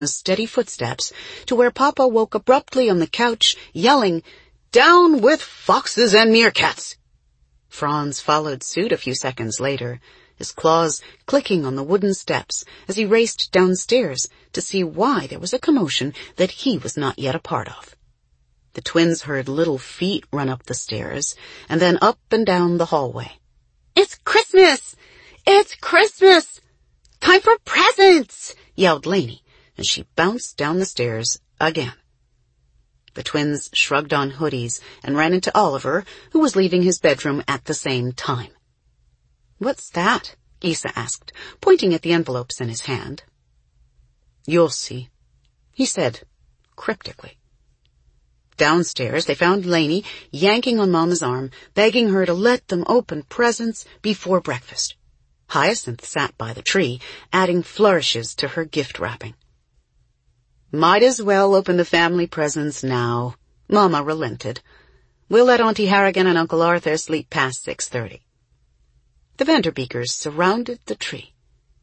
steady footsteps to where Papa woke abruptly on the couch, yelling, "Down with foxes and meerkats!" Franz followed suit a few seconds later, his claws clicking on the wooden steps as he raced downstairs to see why there was a commotion that he was not yet a part of. The twins heard little feet run up the stairs and then up and down the hallway. "It's Christmas! It's Christmas! Time for presents!" yelled Lainey as she bounced down the stairs again. The twins shrugged on hoodies and ran into Oliver, who was leaving his bedroom at the same time. "What's that?" Isa asked, pointing at the envelopes in his hand. "You'll see," he said cryptically. Downstairs, they found Lainey yanking on Mama's arm, begging her to let them open presents before breakfast. Hyacinth sat by the tree, adding flourishes to her gift wrapping. "Might as well open the family presents now," Mama relented. "We'll let Auntie Harrigan and Uncle Arthur sleep past 6:30. The Vanderbeekers surrounded the tree.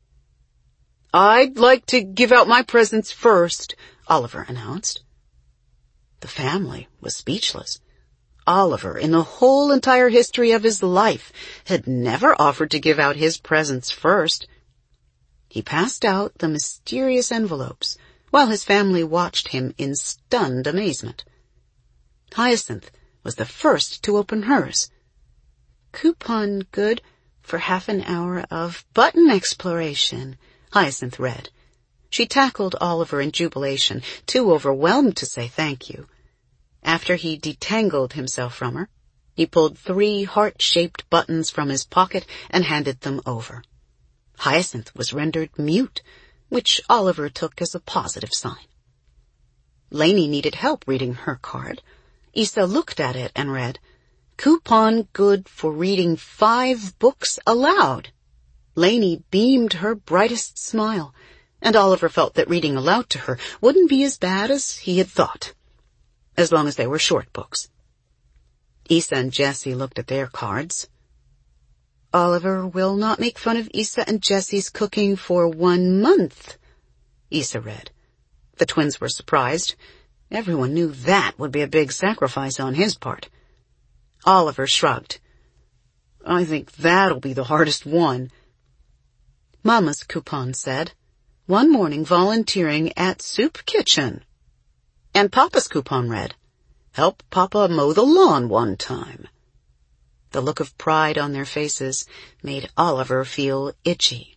"I'd like to give out my presents first," Oliver announced. The family was speechless. Oliver, in the whole entire history of his life, had never offered to give out his presents first. He passed out the mysterious envelopes while his family watched him in stunned amazement. Hyacinth was the first to open hers. "Coupon good for half an hour of button exploration," Hyacinth read. She tackled Oliver in jubilation, too overwhelmed to say thank you. After he detangled himself from her, he pulled 3 heart-shaped buttons from his pocket and handed them over. Hyacinth was rendered mute, which Oliver took as a positive sign. Lainey needed help reading her card. Isa looked at it and read, "Coupon good for reading 5 books aloud." Lainey beamed her brightest smile, and Oliver felt that reading aloud to her wouldn't be as bad as he had thought, as long as they were short books. Isa and Jessie looked at their cards. "Oliver will not make fun of Isa and Jessie's cooking for 1 month," Isa read. The twins were surprised. Everyone knew that would be a big sacrifice on his part. Oliver shrugged. "I think that'll be the hardest one." Mama's coupon said, "One morning volunteering at soup kitchen." And Papa's coupon read, "Help Papa mow the lawn one time." The look of pride on their faces made Oliver feel itchy.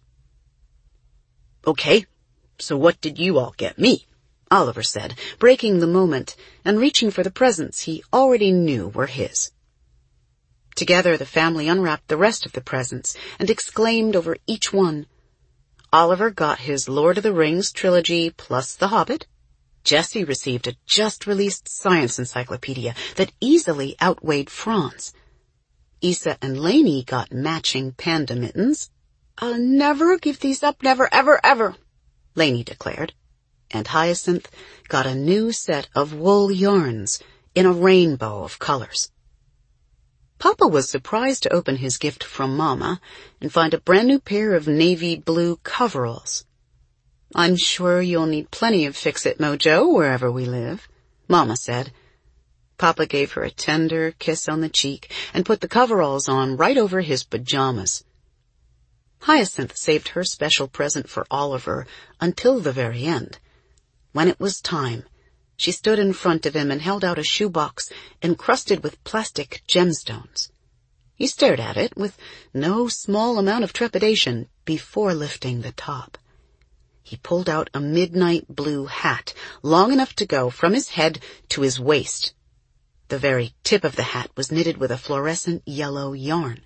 "Okay, so what did you all get me?" Oliver said, breaking the moment and reaching for the presents he already knew were his. Together, the family unwrapped the rest of the presents and exclaimed over each one. Oliver got his Lord of the Rings trilogy plus The Hobbit. Jessie received a just-released science encyclopedia that easily outweighed Franz. Isa and Lainey got matching panda mittens. "I'll never give these up, never, ever, ever," Lainey declared. And Hyacinth got a new set of wool yarns in a rainbow of colors. Papa was surprised to open his gift from Mama and find a brand new pair of navy blue coveralls. "I'm sure you'll need plenty of Fix-It Mojo wherever we live," Mama said. Papa gave her a tender kiss on the cheek and put the coveralls on right over his pajamas. Hyacinth saved her special present for Oliver until the very end. When it was time, she stood in front of him and held out a shoebox encrusted with plastic gemstones. He stared at it with no small amount of trepidation before lifting the top. He pulled out a midnight blue hat, long enough to go from his head to his waist. The very tip of the hat was knitted with a fluorescent yellow yarn.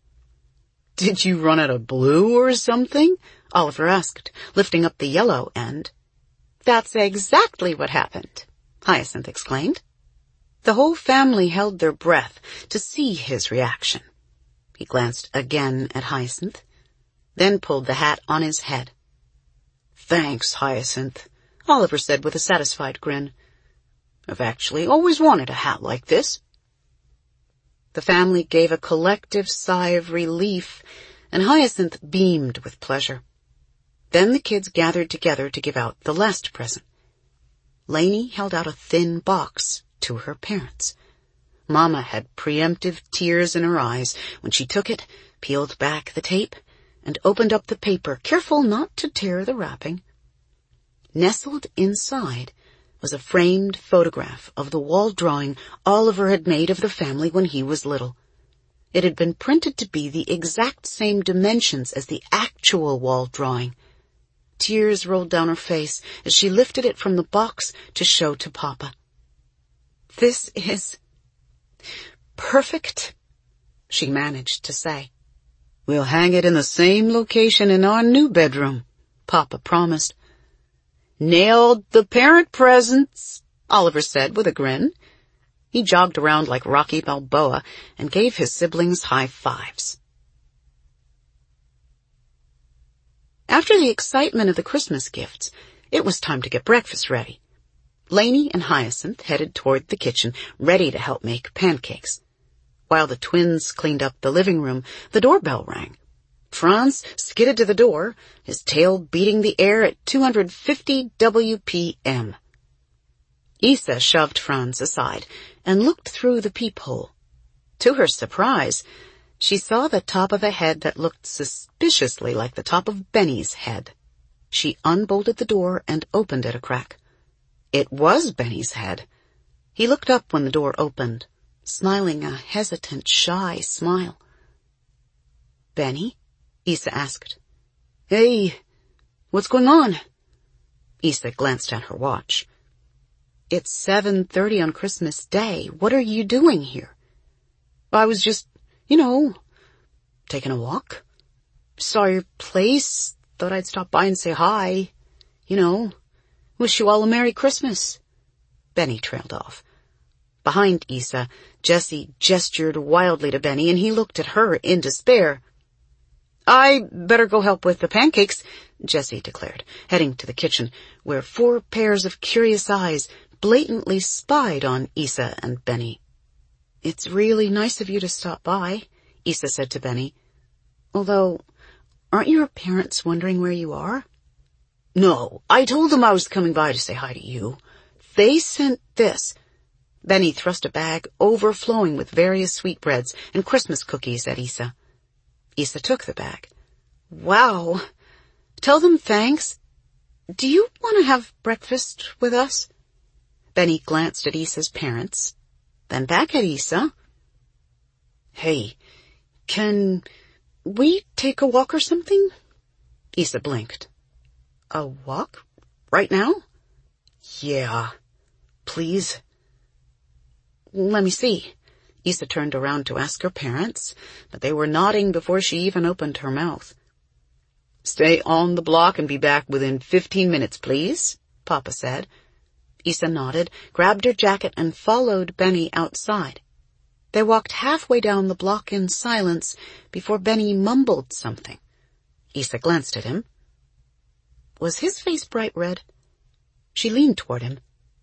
"Did you run out of blue or something?" Oliver asked, lifting up the yellow end. "That's exactly what happened," Hyacinth exclaimed. The whole family held their breath to see his reaction. He glanced again at Hyacinth, then pulled the hat on his head. "Thanks, Hyacinth," Oliver said with a satisfied grin. "I've actually always wanted a hat like this." The family gave a collective sigh of relief, and Hyacinth beamed with pleasure. Then the kids gathered together to give out the last present. Lainey held out a thin box to her parents. Mama had preemptive tears in her eyes when she took it, peeled back the tape, and opened up the paper, careful not to tear the wrapping. Nestled inside was a framed photograph of the wall drawing Oliver had made of the family when he was little. It had been printed to be the exact same dimensions as the actual wall drawing. Tears rolled down her face as she lifted it from the box to show to Papa. "This is perfect," she managed to say. "We'll hang it in the same location in our new bedroom," Papa promised. "Nailed the parent presents," Oliver said with a grin. He jogged around like Rocky Balboa and gave his siblings high fives. After the excitement of the Christmas gifts, it was time to get breakfast ready. Lainey and Hyacinth headed toward the kitchen, ready to help make pancakes. While the twins cleaned up the living room, the doorbell rang. Franz skidded to the door, his tail beating the air at 250 WPM. Isa shoved Franz aside and looked through the peephole. To her surprise, she saw the top of a head that looked suspiciously like the top of Benny's head. She unbolted the door and opened it a crack. It was Benny's head. He looked up when the door opened, smiling a hesitant, shy smile. "Benny?" Isa asked. "Hey, what's going on?" Isa glanced at her watch. "It's 7:30 on Christmas Day. What are you doing here?" "I was just, taking a walk. Saw your place. Thought I'd stop by and say hi. Wish you all a Merry Christmas." Benny trailed off. Behind Isa, Jessie gestured wildly to Benny, and he looked at her in despair. "I better go help with the pancakes," Jessie declared, heading to the kitchen, where 4 pairs of curious eyes blatantly spied on Isa and Benny. "It's really nice of you to stop by," Isa said to Benny. "Although, aren't your parents wondering where you are?" "No, I told them I was coming by to say hi to you. They sent this." Benny thrust a bag overflowing with various sweetbreads and Christmas cookies at Isa. Isa took the bag. "Wow. Tell them thanks. Do you want to have breakfast with us?" Benny glanced at Isa's parents, then back at Isa. "Hey, can we take a walk or something?" Isa blinked. "A walk? Right now?" "Yeah. Please." "Let me see." Isa turned around to ask her parents, but they were nodding before she even opened her mouth. "Stay on the block and be back within 15 minutes, please," Papa said. Isa nodded, grabbed her jacket, and followed Benny outside. They walked halfway down the block in silence before Benny mumbled something. Isa glanced at him. Was his face bright red? She leaned toward him.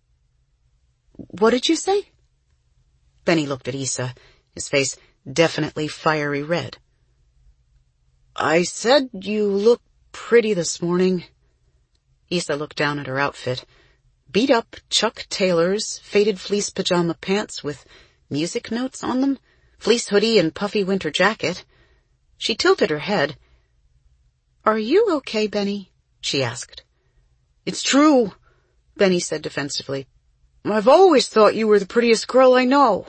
"What did you say?" Benny looked at Isa, his face definitely fiery red. "I said you look pretty this morning." Isa looked down at her outfit. Beat-up Chuck Taylor's faded fleece pajama pants with music notes on them, fleece hoodie and puffy winter jacket. She tilted her head. "Are you okay, Benny?" she asked. "It's true," Benny said defensively. "I've always thought you were the prettiest girl I know."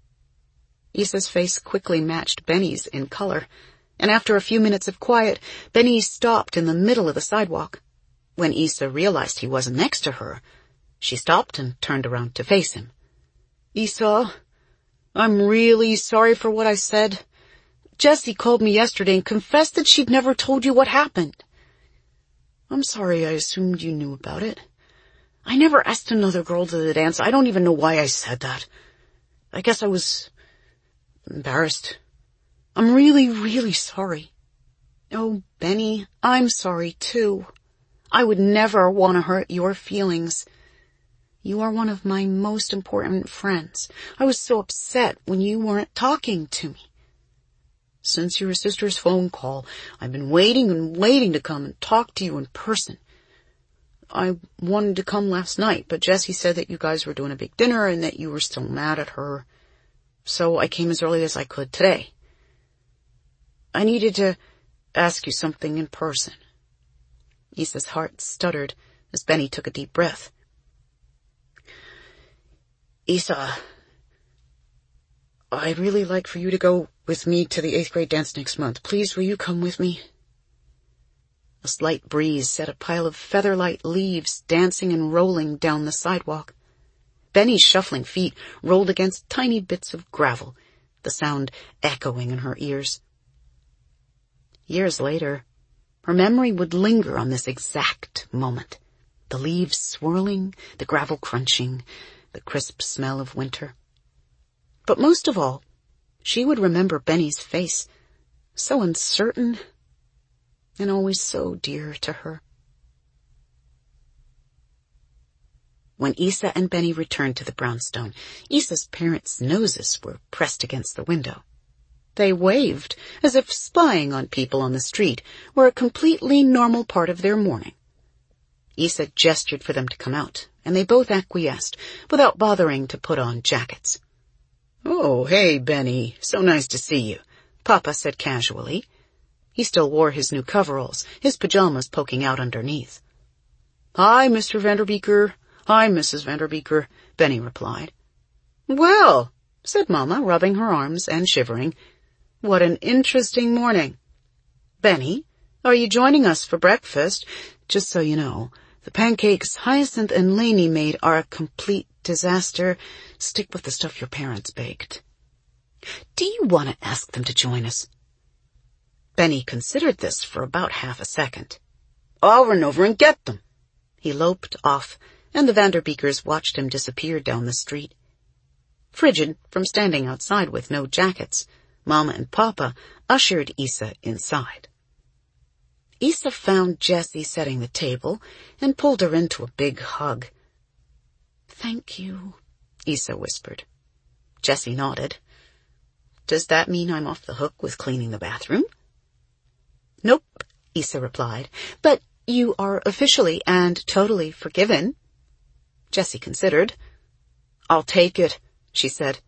Isa's face quickly matched Benny's in color, and after a few minutes of quiet, Benny stopped in the middle of the sidewalk. When Isa realized he wasn't next to her, she stopped and turned around to face him. "Isa, I'm really sorry for what I said. Jessie called me yesterday and confessed that she'd never told you what happened. I'm sorry I assumed you knew about it. I never asked another girl to the dance. I don't even know why I said that. I guess I was embarrassed. I'm really, really sorry." "Oh, Benny, I'm sorry too. I would never want to hurt your feelings. You are one of my most important friends. I was so upset when you weren't talking to me." Since your sister's phone call, I've been waiting and waiting to come and talk to you in person. I wanted to come last night, but Jessie said that you guys were doing a big dinner and that you were still mad at her. So I came as early as I could today. I needed to ask you something in person. Issa's heart stuttered as Benny took a deep breath. Issa, I'd really like for you to go with me to the 8th grade dance next month. Please, will you come with me? A slight breeze set a pile of feather-light leaves dancing and rolling down the sidewalk. Benny's shuffling feet rolled against tiny bits of gravel, the sound echoing in her ears. Years later, her memory would linger on this exact moment. The leaves swirling, the gravel crunching, the crisp smell of winter. But most of all, she would remember Benny's face, so uncertain and always so dear to her. When Issa and Benny returned to the brownstone, Issa's parents' noses were pressed against the window. They waved, as if spying on people on the street were a completely normal part of their morning. Issa gestured for them to come out, and they both acquiesced, without bothering to put on jackets. "Oh, hey, Benny. So nice to see you," Papa said casually. He still wore his new coveralls, his pajamas poking out underneath. "Hi, Mr. Vanderbeeker. Hi, Mrs. Vanderbeeker," Benny replied. "Well," said Mama, rubbing her arms and shivering, "what an interesting morning. Benny, are you joining us for breakfast? Just so you know, the pancakes Hyacinth and Lainey made are a complete disaster. Stick with the stuff your parents baked." "Do you want to ask them to join us?" Benny considered this for about half a second. "I'll run over and get them." He loped off, and the Vanderbeekers watched him disappear down the street. Frigid from standing outside with no jackets, Mama and Papa ushered Issa inside. Issa found Jessie setting the table and pulled her into a big hug. "Thank you," Issa whispered. Jessie nodded. "Does that mean I'm off the hook with cleaning the bathroom?" "Nope," Issa replied, "but you are officially and totally forgiven." Jessie considered. "I'll take it," she said.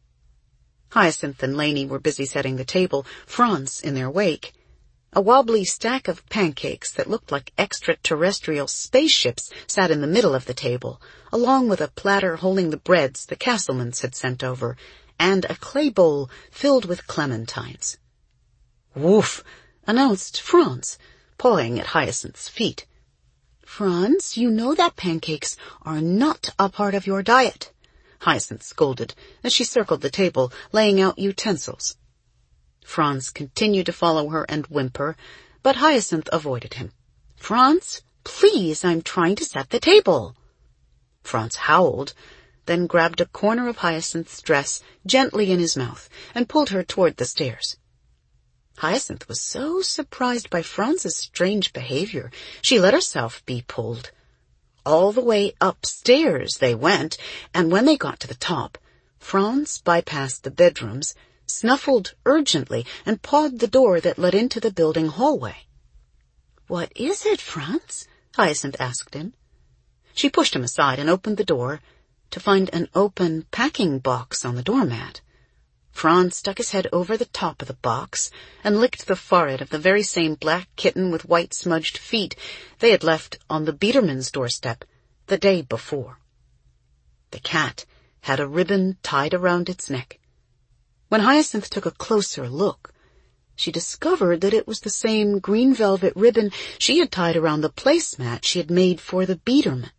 Hyacinth and Lainey were busy setting the table, Franz in their wake. A wobbly stack of pancakes that looked like extraterrestrial spaceships sat in the middle of the table, along with a platter holding the breads the Castlemans had sent over, and a clay bowl filled with clementines. "Woof," announced Franz, pawing at Hyacinth's feet. "Franz, you know that pancakes are not a part of your diet," Hyacinth scolded as she circled the table, laying out utensils. Franz continued to follow her and whimper, but Hyacinth avoided him. "Franz, please, I'm trying to set the table." Franz howled, then grabbed a corner of Hyacinth's dress gently in his mouth and pulled her toward the stairs. Hyacinth was so surprised by Franz's strange behavior, she let herself be pulled. All the way upstairs they went, and when they got to the top, Franz bypassed the bedrooms, snuffled urgently, and pawed the door that led into the building hallway. "What is it, Franz?" Hyacinth asked him. She pushed him aside and opened the door to find an open packing box on the doormat. Franz stuck his head over the top of the box and licked the forehead of the very same black kitten with white smudged feet they had left on the Biedermans' doorstep the day before. The cat had a ribbon tied around its neck. When Hyacinth took a closer look, she discovered that it was the same green velvet ribbon she had tied around the placemat she had made for the Biederman.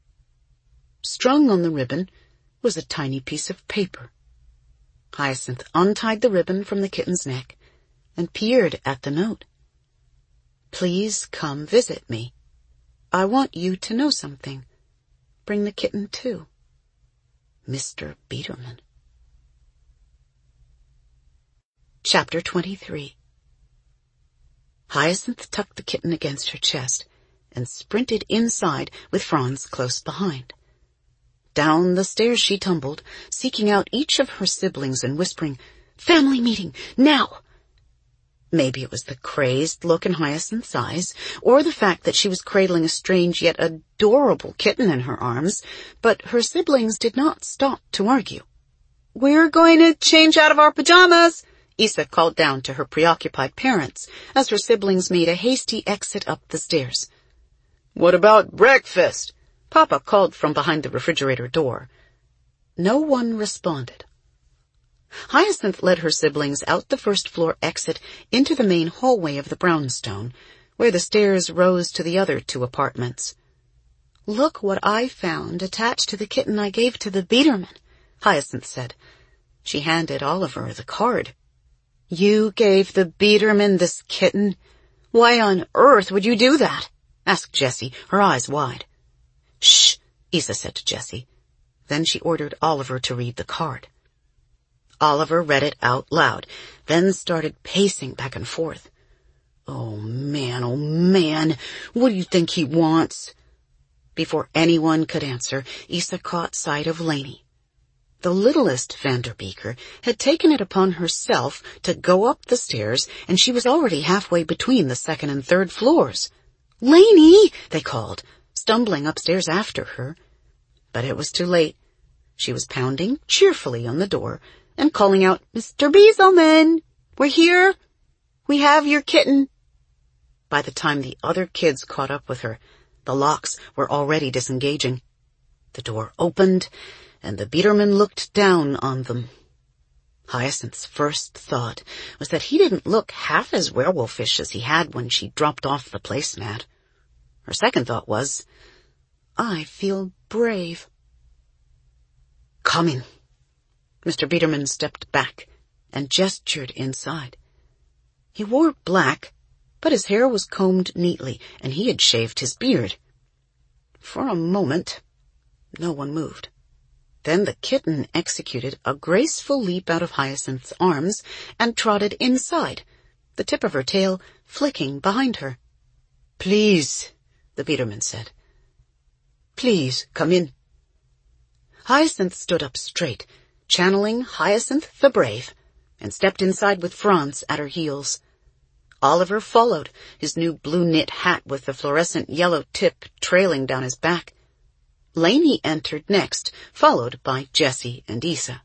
Strung on the ribbon was a tiny piece of paper. Hyacinth untied the ribbon from the kitten's neck and peered at the note. "Please come visit me. I want you to know something. Bring the kitten too. Mr. Biederman." Chapter 23. Hyacinth tucked the kitten against her chest and sprinted inside with Franz close behind. Down the stairs she tumbled, seeking out each of her siblings and whispering, "Family meeting, now!" Maybe it was the crazed look in Hyacinth's eyes, or the fact that she was cradling a strange yet adorable kitten in her arms, but her siblings did not stop to argue. "We're going to change out of our pajamas," Isa called down to her preoccupied parents as her siblings made a hasty exit up the stairs. "What about breakfast?" Papa called from behind the refrigerator door. No one responded. Hyacinth led her siblings out the first-floor exit into the main hallway of the brownstone, where the stairs rose to the other 2 apartments. "Look what I found attached to the kitten I gave to the Biederman," Hyacinth said. She handed Oliver the card. "You gave the Biederman this kitten? Why on earth would you do that?" asked Jessie, her eyes wide. "Shh," Isa said to Jessie. Then she ordered Oliver to read the card. Oliver read it out loud, then started pacing back and forth. Oh man, what do you think he wants?" Before anyone could answer, Isa caught sight of Lainey. The littlest Vanderbeeker had taken it upon herself to go up the stairs, and she was already halfway between the 2nd and 3rd floors. "Lainey!" they called, stumbling upstairs after her. But it was too late. She was pounding cheerfully on the door and calling out, "Mr. Bieselman, we're here. We have your kitten." By the time the other kids caught up with her, the locks were already disengaging. The door opened, and the Biederman looked down on them. Hyacinth's first thought was that he didn't look half as werewolfish as he had when she dropped off the placemat. Her second thought was, "I feel brave." "Come in." Mr. Biederman stepped back and gestured inside. He wore black, but his hair was combed neatly, and he had shaved his beard. For a moment, no one moved. Then the kitten executed a graceful leap out of Hyacinth's arms and trotted inside, the tip of her tail flicking behind her. "Please," the Biederman said. "Please, come in." Hyacinth stood up straight, channeling Hyacinth the Brave, and stepped inside with Franz at her heels. Oliver followed, his new blue knit hat with the fluorescent yellow tip trailing down his back. Lainey entered next, followed by Jessie and Isa.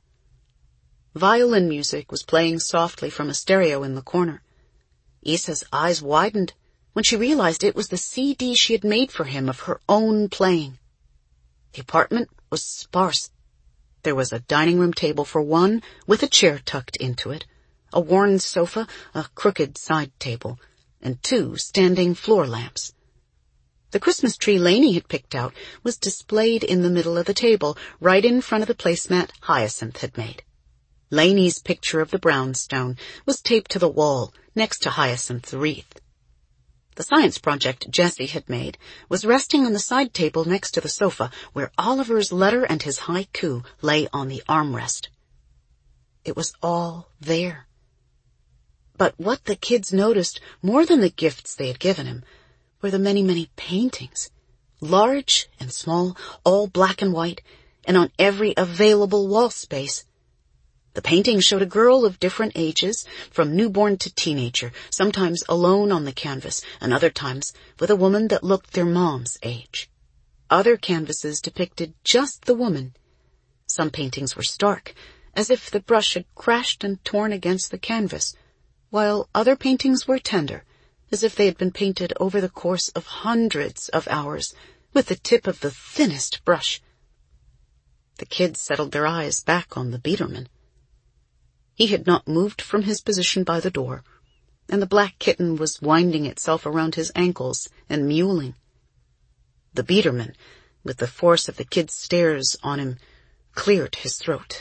Violin music was playing softly from a stereo in the corner. Isa's eyes widened when she realized it was the CD she had made for him of her own playing. The apartment was sparse. There was a dining room table for one, with a chair tucked into it, a worn sofa, a crooked side table, and 2 standing floor lamps. The Christmas tree Lainey had picked out was displayed in the middle of the table, right in front of the placemat Hyacinth had made. Lainey's picture of the brownstone was taped to the wall next to Hyacinth's wreath. The science project Jessie had made was resting on the side table next to the sofa, where Oliver's letter and his haiku lay on the armrest. It was all there. But what the kids noticed more than the gifts they had given him were the many, many paintings, large and small, all black and white, and on every available wall space. The paintings showed a girl of different ages, from newborn to teenager, sometimes alone on the canvas, and other times with a woman that looked their mom's age. Other canvases depicted just the woman. Some paintings were stark, as if the brush had crashed and torn against the canvas, while other paintings were tender, as if they had been painted over the course of hundreds of hours, with the tip of the thinnest brush. The kids settled their eyes back on the Biederman. He had not moved from his position by the door, and the black kitten was winding itself around his ankles and mewling. The Biederman, with the force of the kids' stares on him, cleared his throat.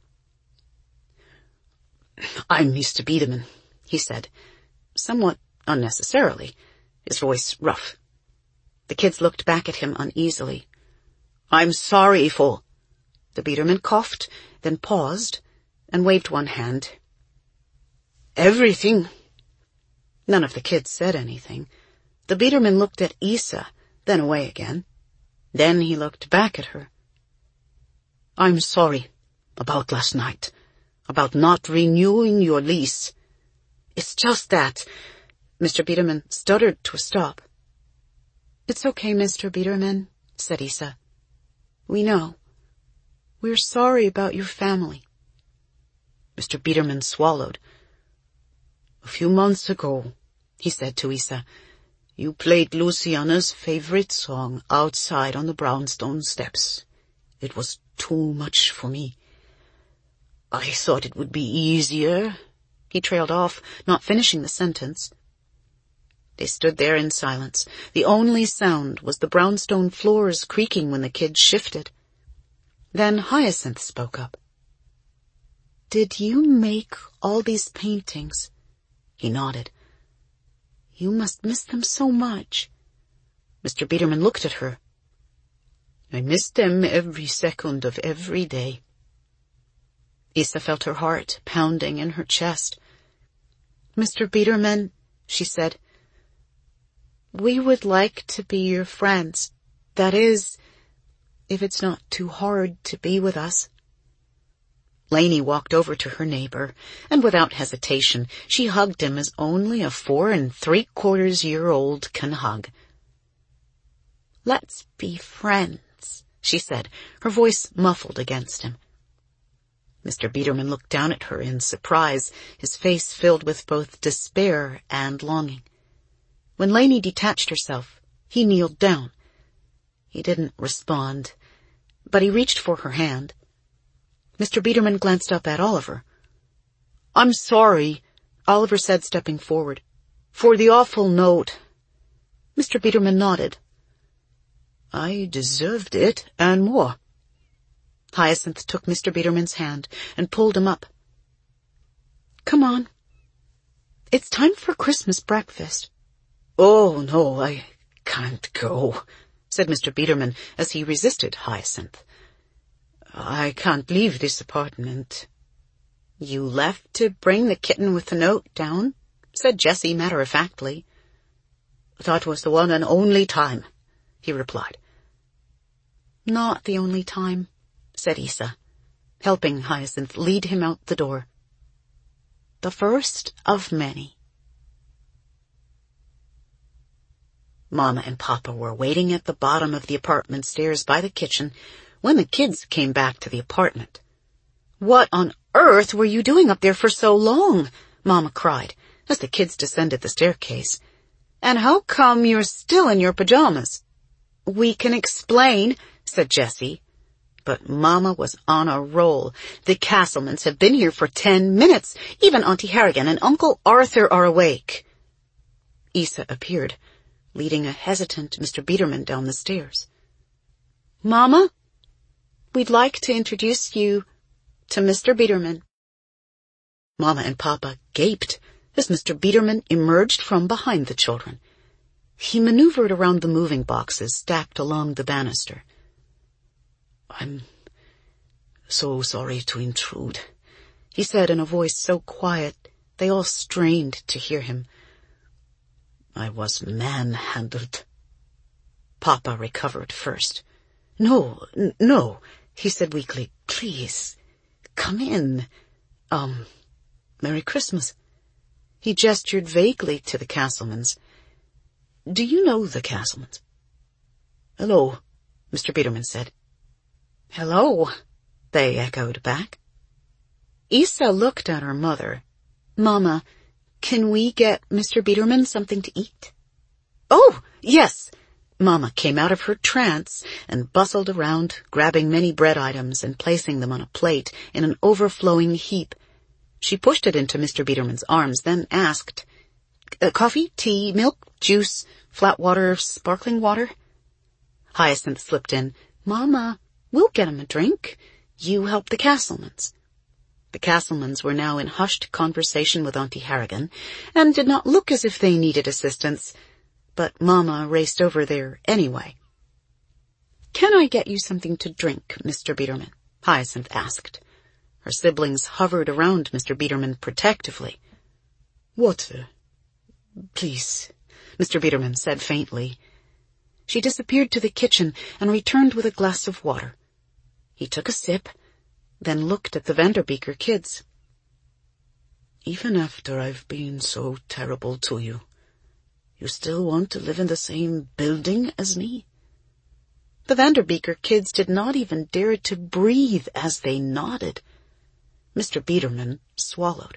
"I'm Mr. Biederman," he said, somewhat unnecessarily, his voice rough. The kids looked back at him uneasily. "I'm sorry for—" The Biederman coughed, then paused, and waved one hand. "Everything." None of the kids said anything. The Biederman looked at Isa, then away again. Then he looked back at her. "I'm sorry about last night, about not renewing your lease." It's just that. Mr. Biederman stuttered to a stop. It's okay, Mr. Biederman, said Isa. We know. We're sorry about your family. Mr. Biederman swallowed. A few months ago, he said to Isa, you played Luciana's favorite song outside on the brownstone steps. It was too much for me. I thought it would be easier. He trailed off, not finishing the sentence. They stood there in silence. The only sound was the brownstone floors creaking when the kids shifted. Then Hyacinth spoke up. Did you make all these paintings? He nodded. You must miss them so much. Mr. Biederman looked at her. I miss them every second of every day. Isa felt her heart pounding in her chest. Mr. Biederman, she said, we would like to be your friends. That is, if it's not too hard to be with us. Lainey walked over to her neighbor, and without hesitation, she hugged him as only a 4 3/4-year-old can hug. Let's be friends, she said, her voice muffled against him. Mr. Biederman looked down at her in surprise, his face filled with both despair and longing. When Lainey detached herself, he kneeled down. He didn't respond, but he reached for her hand. Mr. Biederman glanced up at Oliver. I'm sorry, Oliver said, stepping forward, for the awful note. Mr. Biederman nodded. I deserved it, and more. Hyacinth took Mr. Biederman's hand and pulled him up. Come on. It's time for Christmas breakfast. Oh, no, I can't go, said Mr. Biederman as he resisted Hyacinth. I can't leave this apartment. You left to bring the kitten with the note down, said Jessie matter-of-factly. That was the one and only time, he replied. Not the only time, said Isa, helping Hyacinth lead him out the door. The first of many. Mama and Papa were waiting at the bottom of the apartment stairs by the kitchen when the kids came back to the apartment. What on earth were you doing up there for so long? Mama cried as the kids descended the staircase. And how come you're still in your pajamas? We can explain, said Jessie. But Mama was on a roll. The Castlemans have been here for 10 minutes. Even Auntie Harrigan and Uncle Arthur are awake. Isa appeared, leading a hesitant Mr. Biederman down the stairs. Mama, we'd like to introduce you to Mr. Biederman. Mama and Papa gaped as Mr. Biederman emerged from behind the children. He maneuvered around the moving boxes stacked along the banister. I'm so sorry to intrude, he said in a voice so quiet they all strained to hear him. I was manhandled. Papa recovered first. No, he said weakly. Please, come in. Merry Christmas. He gestured vaguely to the Castlemans. Do you know the Castlemans? Hello, Mr. Biederman said. Hello, they echoed back. Isa looked at her mother. Mama, can we get Mr. Biederman something to eat? Oh, yes. Mama came out of her trance and bustled around, grabbing many bread items and placing them on a plate in an overflowing heap. She pushed it into Mr. Biederman's arms, then asked, coffee, tea, milk, juice, flat water, sparkling water? Hyacinth slipped in. Mama, we'll get him a drink. You help the Castlemans. The Castlemans were now in hushed conversation with Auntie Harrigan and did not look as if they needed assistance, but Mama raced over there anyway. Can I get you something to drink, Mr. Biederman? Hyacinth asked. Her siblings hovered around Mr. Biederman protectively. Water, please, Mr. Biederman said faintly. She disappeared to the kitchen and returned with a glass of water. He took a sip, then looked at the Vanderbeeker kids. Even after I've been so terrible to you, you still want to live in the same building as me?" The Vanderbeeker kids did not even dare to breathe as they nodded. Mr. Biederman swallowed.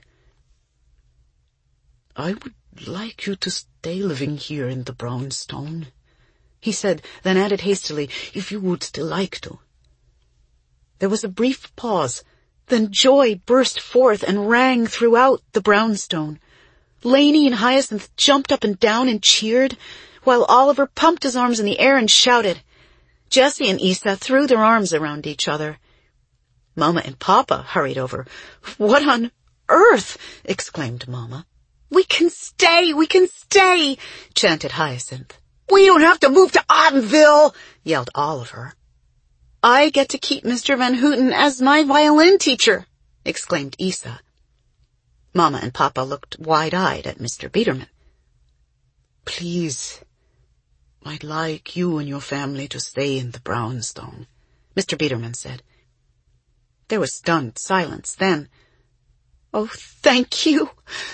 "I would like you to stay living here in the brownstone," he said, then added hastily, "if you would still like to." There was a brief pause. Then joy burst forth and rang throughout the brownstone. Lainey and Hyacinth jumped up and down and cheered, while Oliver pumped his arms in the air and shouted. Jessie and Isa threw their arms around each other. Mama and Papa hurried over. "What on earth?" exclaimed Mama. "We can stay, chanted Hyacinth. "We don't have to move to Ottenville," yelled Oliver. "I get to keep Mr. Van Houten as my violin teacher," exclaimed Isa. Mama and Papa looked wide-eyed at Mr. Biederman. "Please, I'd like you and your family to stay in the brownstone," Mr. Biederman said. There was stunned silence. Then, "Oh, thank you,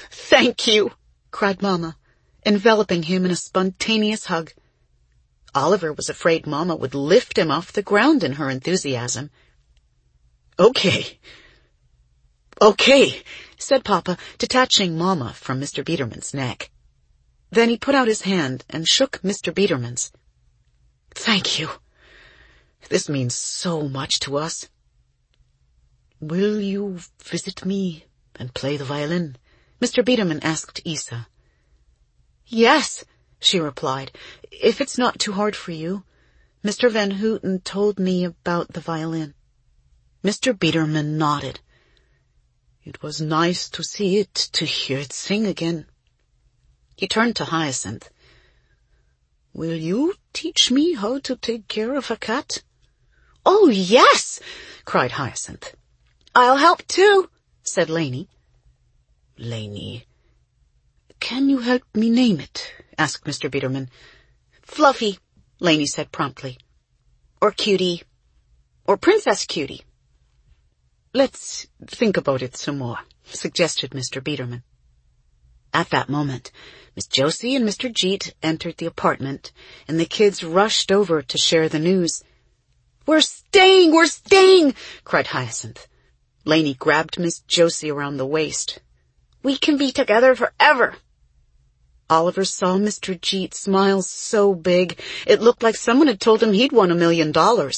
cried Mama, enveloping him in a spontaneous hug. Oliver was afraid Mama would lift him off the ground in her enthusiasm. Okay, said Papa, detaching Mama from Mr. Biederman's neck. Then he put out his hand and shook Mr. Biederman's. "Thank you. This means so much to us." "Will you visit me and play the violin?" Mr. Biederman asked Isa. "Yes," she replied, "if it's not too hard for you. Mr. Van Houten told me about the violin." Mr. Biederman nodded. "It was nice to see it, to hear it sing again." He turned to Hyacinth. "Will you teach me how to take care of a cat?" "Oh, yes!" cried Hyacinth. "I'll help too," said Lainey. "Lainey, can you help me name it?" asked Mr. Biederman. "Fluffy," Lainey said promptly. "Or Cutie. Or Princess Cutie." "Let's think about it some more," suggested Mr. Biederman. At that moment, Miss Josie and Mr. Jeet entered the apartment, and the kids rushed over to share the news. We're staying, cried Hyacinth. Lainey grabbed Miss Josie around the waist. "We can be together forever." Oliver saw Mr. Jeet smile so big, it looked like someone had told him he'd won $1 million.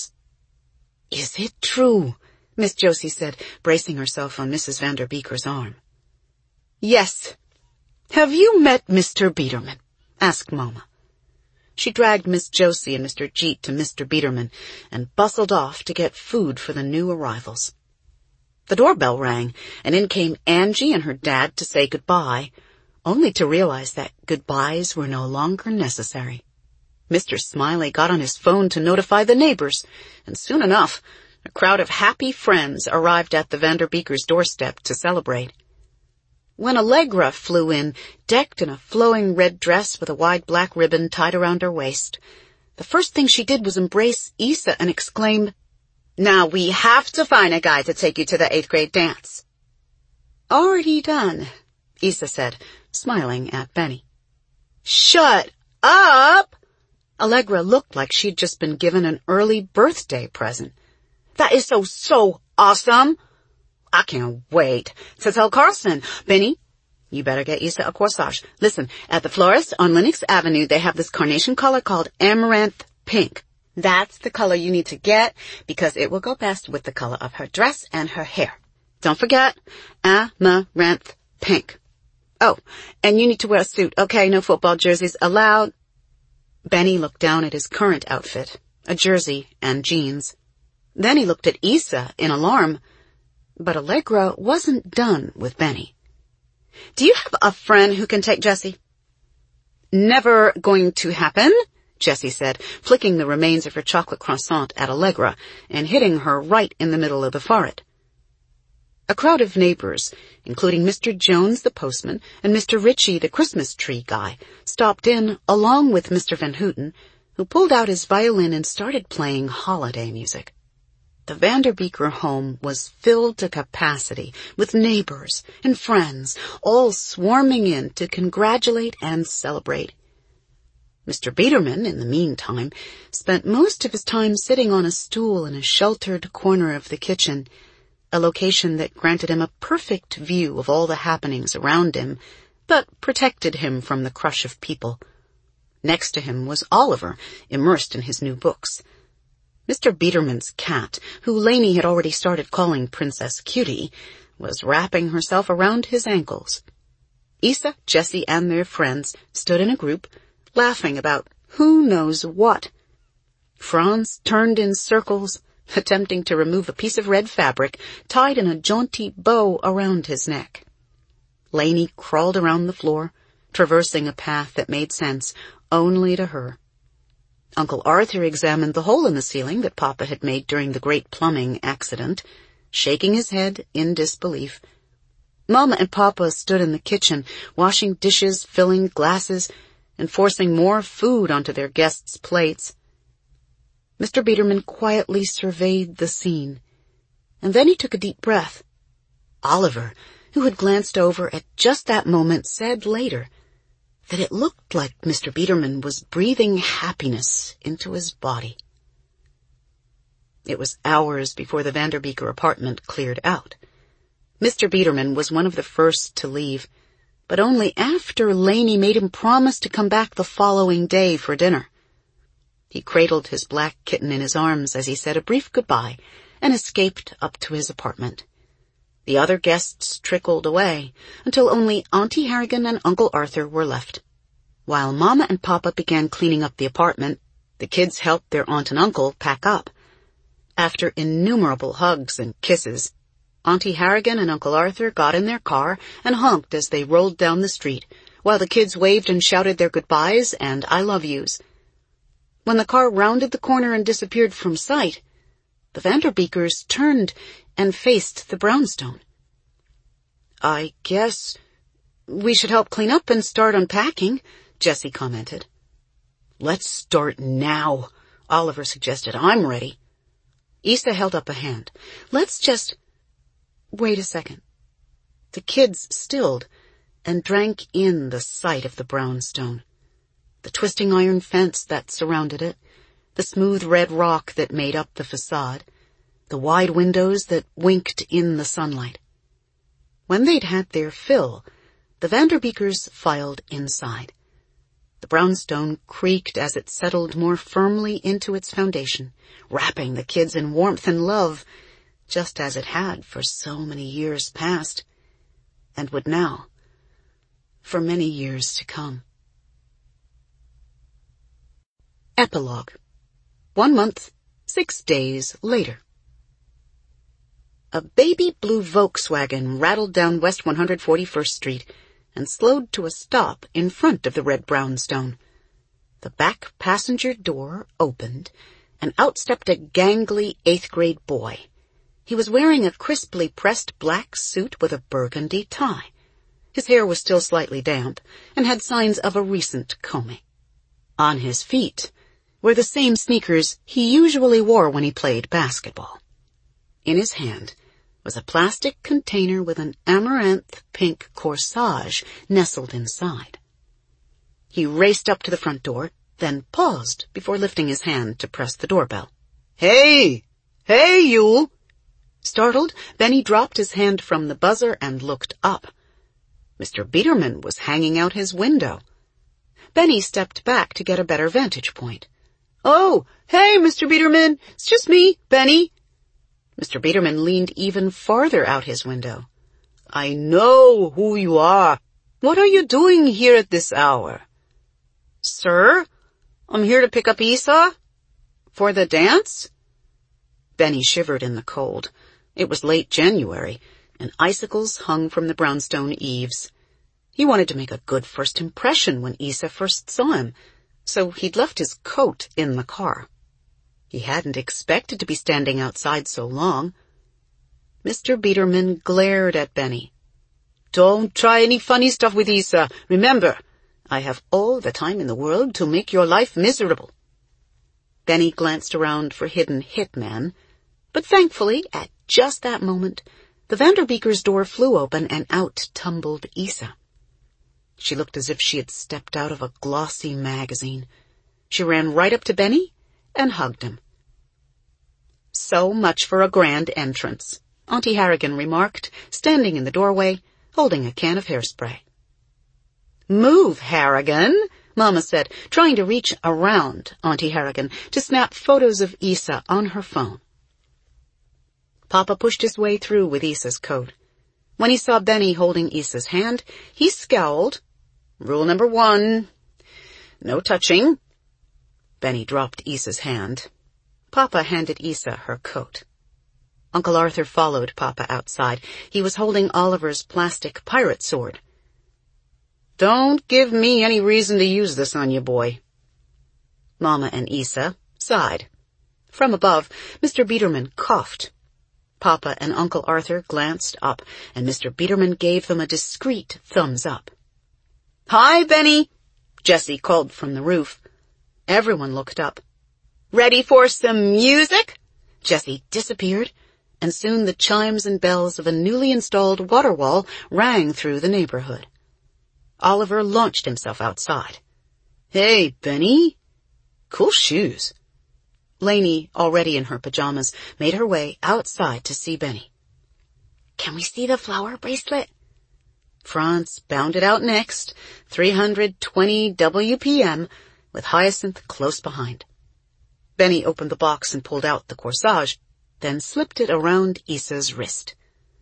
"Is it true?" Miss Josie said, bracing herself on Mrs. Vanderbeeker's arm. "Yes. Have you met Mr. Biederman?" asked Mama. She dragged Miss Josie and Mr. Jeet to Mr. Biederman and bustled off to get food for the new arrivals. The doorbell rang, and in came Angie and her dad to say goodbye, only to realize that goodbyes were no longer necessary. Mr. Smiley got on his phone to notify the neighbors, and soon enough, a crowd of happy friends arrived at the Vanderbeekers' doorstep to celebrate. When Allegra flew in, decked in a flowing red dress with a wide black ribbon tied around her waist, the first thing she did was embrace Isa and exclaim, "Now we have to find a guy to take you to the 8th grade dance." "Already done," Isa said, smiling at Benny. "Shut up!" Allegra looked like she'd just been given an early birthday present. "That is so awesome. I can't wait to tell Carlson. Benny, you better get Isa a corsage. Listen, at the florist on Lenox Avenue, they have this carnation color called Amaranth Pink. That's the color you need to get because it will go best with the color of her dress and her hair. Don't forget, Amaranth Pink. Oh, and you need to wear a suit, okay? No football jerseys allowed." Benny looked down at his current outfit, a jersey and jeans. Then he looked at Isa in alarm, but Allegra wasn't done with Benny. "Do you have a friend who can take Jessie?" "Never going to happen," Jessie said, flicking the remains of her chocolate croissant at Allegra and hitting her right in the middle of the forehead. A crowd of neighbors, including Mr. Jones, the postman, and Mr. Ritchie, the Christmas tree guy, stopped in along with Mr. Van Houten, who pulled out his violin and started playing holiday music. The Vanderbeeker home was filled to capacity with neighbors and friends, all swarming in to congratulate and celebrate. Mr. Biederman, in the meantime, spent most of his time sitting on a stool in a sheltered corner of the kitchen, a location that granted him a perfect view of all the happenings around him, but protected him from the crush of people. Next to him was Oliver, immersed in his new books. Mr. Biederman's cat, who Lainey had already started calling Princess Cutie, was wrapping herself around his ankles. Isa, Jessie, and their friends stood in a group, laughing about who knows what. Franz turned in circles, attempting to remove a piece of red fabric tied in a jaunty bow around his neck. Lainey crawled around the floor, traversing a path that made sense only to her. Uncle Arthur examined the hole in the ceiling that Papa had made during the great plumbing accident, shaking his head in disbelief. Mama and Papa stood in the kitchen, washing dishes, filling glasses, and forcing more food onto their guests' plates. Mr. Biederman quietly surveyed the scene, and then he took a deep breath. Oliver, who had glanced over at just that moment, said later that it looked like Mr. Biederman was breathing happiness into his body. It was hours before the Vanderbeeker apartment cleared out. Mr. Biederman was one of the first to leave, but only after Lainey made him promise to come back the following day for dinner. He cradled his black kitten in his arms as he said a brief goodbye and escaped up to his apartment. The other guests trickled away until only Auntie Harrigan and Uncle Arthur were left. While Mama and Papa began cleaning up the apartment, the kids helped their aunt and uncle pack up. After innumerable hugs and kisses, Auntie Harrigan and Uncle Arthur got in their car and honked as they rolled down the street, while the kids waved and shouted their goodbyes and I love yous. When the car rounded the corner and disappeared from sight, the Vanderbeekers turned and faced the brownstone. I guess we should help clean up and start unpacking, Jessie commented. Let's start now, Oliver suggested. I'm ready. Isa held up a hand. Let's just... Wait a second. The kids stilled and drank in the sight of the brownstone. The twisting iron fence that surrounded it, the smooth red rock that made up the facade, the wide windows that winked in the sunlight. When they'd had their fill, the Vanderbeekers filed inside. The brownstone creaked as it settled more firmly into its foundation, wrapping the kids in warmth and love, just as it had for so many years past, and would now, for many years to come. Epilogue. 1 month, 6 days later. A baby blue Volkswagen rattled down West 141st Street and slowed to a stop in front of the red brownstone. The back passenger door opened, and out stepped a gangly 8th-grade boy. He was wearing a crisply pressed black suit with a burgundy tie. His hair was still slightly damp and had signs of a recent combing. On his feet were the same sneakers he usually wore when he played basketball. In his hand was a plastic container with an amaranth pink corsage nestled inside. He raced up to the front door, then paused before lifting his hand to press the doorbell. Hey! Hey, you! Startled, Benny dropped his hand from the buzzer and looked up. Mr. Biederman was hanging out his window. Benny stepped back to get a better vantage point. Oh, hey, Mr. Biederman, it's just me, Benny. Mr. Biederman leaned even farther out his window. I know who you are. What are you doing here at this hour? Sir, I'm here to pick up Isa. For the dance? Benny shivered in the cold. It was late January, and icicles hung from the brownstone eaves. He wanted to make a good first impression when Isa first saw him, so he'd left his coat in the car. He hadn't expected to be standing outside so long. Mr. Biederman glared at Benny. Don't try any funny stuff with Isa. Remember, I have all the time in the world to make your life miserable. Benny glanced around for hidden hitmen, But thankfully, at just that moment, the Vanderbeekers' door flew open and out tumbled Isa. She looked as if she had stepped out of a glossy magazine. She ran right up to Benny and hugged him. "So much for a grand entrance," Auntie Harrigan remarked, standing in the doorway, holding a can of hairspray. "Move, Harrigan," Mama said, trying to reach around Auntie Harrigan to snap photos of Isa on her phone. Papa pushed his way through with Isa's coat. When he saw Benny holding Isa's hand, he scowled. "Rule number 1, no touching." Benny dropped Isa's hand. Papa handed Isa her coat. Uncle Arthur followed Papa outside. He was holding Oliver's plastic pirate sword. "Don't give me any reason to use this on you, boy." Mama and Isa sighed. From above, Mr. Biederman coughed. Papa and Uncle Arthur glanced up, and Mr. Biederman gave them a discreet thumbs up. "Hi, Benny," Jessie called from the roof. Everyone looked up. "Ready for some music?" Jessie disappeared, and soon the chimes and bells of a newly installed water wall rang through the neighborhood. Oliver launched himself outside. "Hey, Benny. Cool shoes." Lainey, already in her pajamas, made her way outside to see Benny. "Can we see the flower bracelet?" Franz bounded out next, 320 WPM, with Hyacinth close behind. Benny opened the box and pulled out the corsage, then slipped it around Isa's wrist.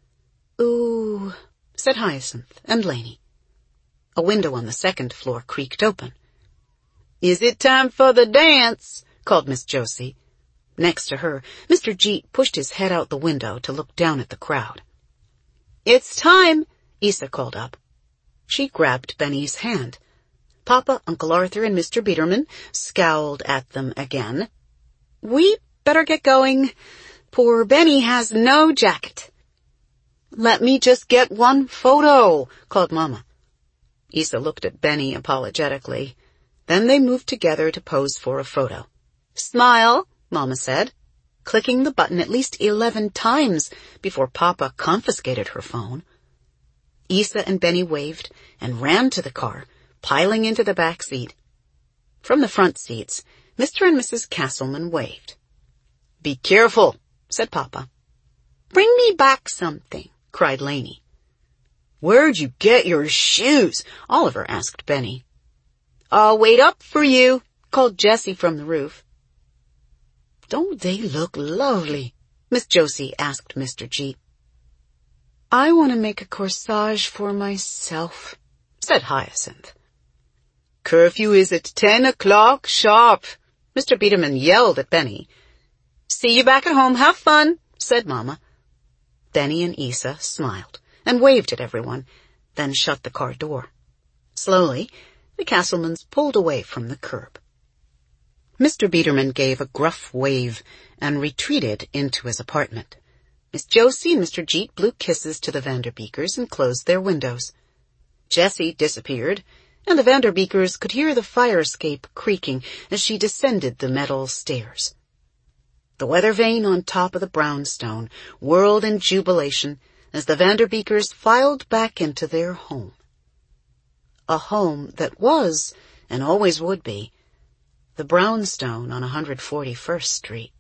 "Ooh," said Hyacinth and Lainey. A window on the second floor creaked open. "Is it time for the dance?" called Miss Josie. Next to her, Mr. Jeet pushed his head out the window to look down at the crowd. "It's time," Isa called up. She grabbed Benny's hand. Papa, Uncle Arthur, and Mr. Biederman scowled at them again. "We better get going. Poor Benny has no jacket." "Let me just get one photo," called Mama. Isa looked at Benny apologetically. Then they moved together to pose for a photo. "Smile," Mama said, clicking the button at least 11 times before Papa confiscated her phone. Isa and Benny waved and ran to the car, piling into the back seat. From the front seats, Mr. and Mrs. Castleman waved. "Be careful," said Papa. "Bring me back something," cried Lainey. "Where'd you get your shoes?" Oliver asked Benny. "I'll wait up for you," called Jessie from the roof. "Don't they look lovely?" Miss Josie asked Mr. Jeet. "I want to make a corsage for myself," said Hyacinth. "Curfew is at 10 o'clock sharp," Mr. Biederman yelled at Benny. "See you back at home. Have fun," said Mama. Benny and Isa smiled and waved at everyone, then shut the car door. Slowly, the Castlemans pulled away from the curb. Mr. Biederman gave a gruff wave and retreated into his apartment. Miss Josie and Mr. Jeet blew kisses to the Vanderbeekers and closed their windows. Jessie disappeared, and the Vanderbeekers could hear the fire escape creaking as she descended the metal stairs. The weather vane on top of the brownstone whirled in jubilation as the Vanderbeekers filed back into their home. A home that was, and always would be, the brownstone on 141st Street.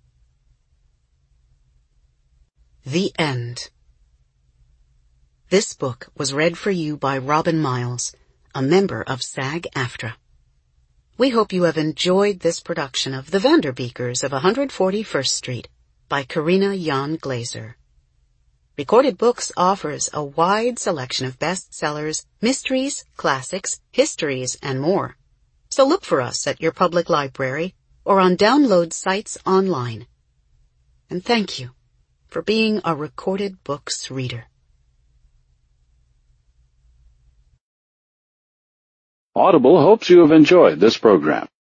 The End. This book was read for you by Robin Miles, a member of SAG-AFTRA. We hope you have enjoyed this production of The Vanderbeekers of 141st Street by Karina Jan Glazer. Recorded Books offers a wide selection of bestsellers, mysteries, classics, histories, and more. So look for us at your public library or on download sites online. And thank you for being a Recorded Books reader. Audible hopes you have enjoyed this program.